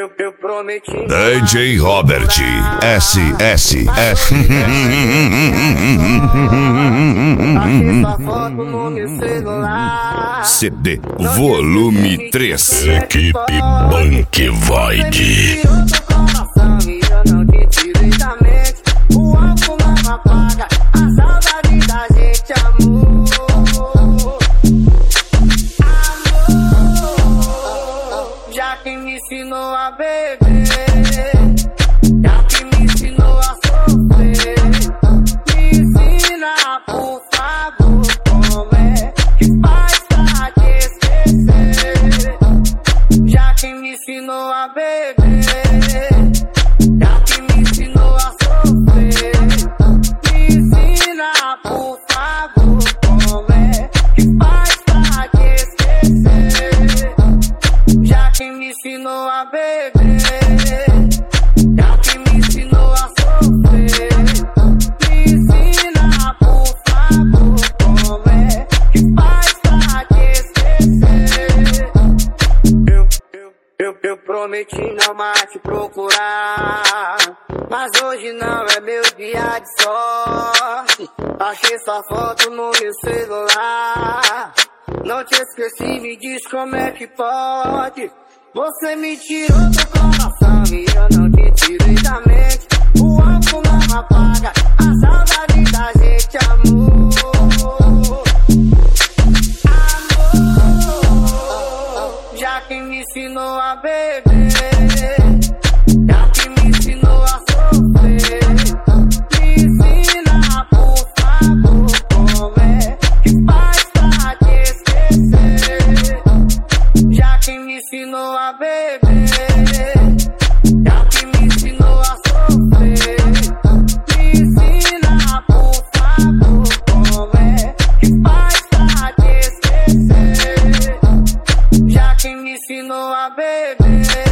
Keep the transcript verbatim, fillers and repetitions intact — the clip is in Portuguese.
Eu, eu prometi. D J Robert S S F. Achei sua foto no meu celular. C D volume três. Equipe Bank Void. Eu não te tirei da mente. O álcool não apaga a saudade da gente, amor. Amor, já que me ensinou a beber, já que me ensinou a sofrer, me ensina, por favor, como é que faz pra te esquecer. Já que me ensinou a beber, já que me ensinou a sofrer, me ensina, por favor, como é que faz pra te esquecer. Já que me ensinou a beber, já que me ensinou a sofrer, me ensina, por favor, como é que faz pra te esquecer. Eu, eu, eu, eu prometi não mais te procurar, mas hoje não é meu dia de sorte. Achei sua foto no meu celular. Não te esqueci, me diz como é que pode. Você me tirou do coração e eu não te tirei da mente. O álcool não apaga a saudade da gente, amor. Amor, já que me ensinou a beber, já que me ensinou a sofrer, me ensina, por favor, como é que faz pra te esquecer. Já que me ensinou a beber, já que me ensinou a sofrer, me ensina, por favor, como é que faz pra te esquecer. Já que me ensinou a beber,